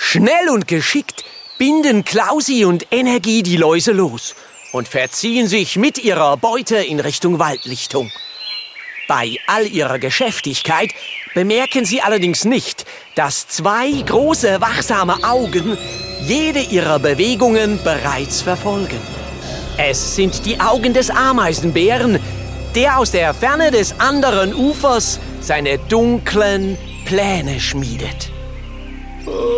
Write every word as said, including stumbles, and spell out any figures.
Schnell und geschickt binden Klausi und Energie die Läuse los und verziehen sich mit ihrer Beute in Richtung Waldlichtung. Bei all ihrer Geschäftigkeit bemerken sie allerdings nicht, dass zwei große, wachsame Augen jede ihrer Bewegungen bereits verfolgen. Es sind die Augen des Ameisenbären, der aus der Ferne des anderen Ufers seine dunklen Pläne schmiedet.